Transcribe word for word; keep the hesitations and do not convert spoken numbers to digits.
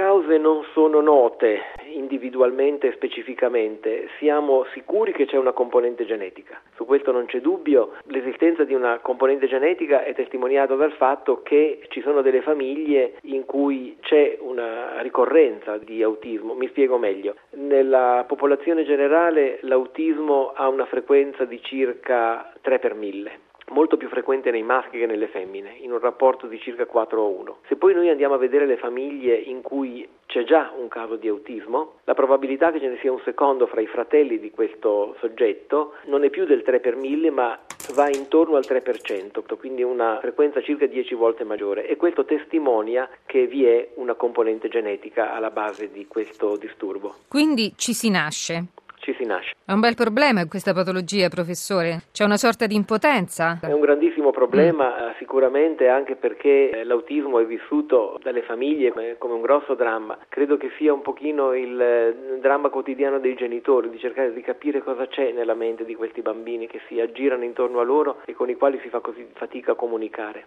cause non sono note individualmente e specificamente. Siamo sicuri che c'è una componente genetica. Su questo non c'è dubbio. L'esistenza di una componente genetica è testimoniata dal fatto che ci sono delle famiglie in cui c'è una ricorrenza di autismo. Mi spiego meglio. Nella popolazione generale l'autismo ha una frequenza di circa tre per mille. Molto più frequente nei maschi che nelle femmine, in un rapporto di circa quattro a uno. Se poi noi andiamo a vedere le famiglie in cui c'è già un caso di autismo, la probabilità che ce ne sia un secondo fra i fratelli di questo soggetto non è più del tre per mille, ma va intorno al tre per cento, quindi una frequenza circa dieci volte maggiore, e questo testimonia che vi è una componente genetica alla base di questo disturbo. Quindi ci si nasce? Ci si nasce. È un bel problema questa patologia, professore? C'è una sorta di impotenza? È un grandissimo problema, mm. sicuramente, anche perché l'autismo è vissuto dalle famiglie come un grosso dramma. Credo che sia un pochino il dramma quotidiano dei genitori, di cercare di capire cosa c'è nella mente di questi bambini che si aggirano intorno a loro e con i quali si fa così fatica a comunicare.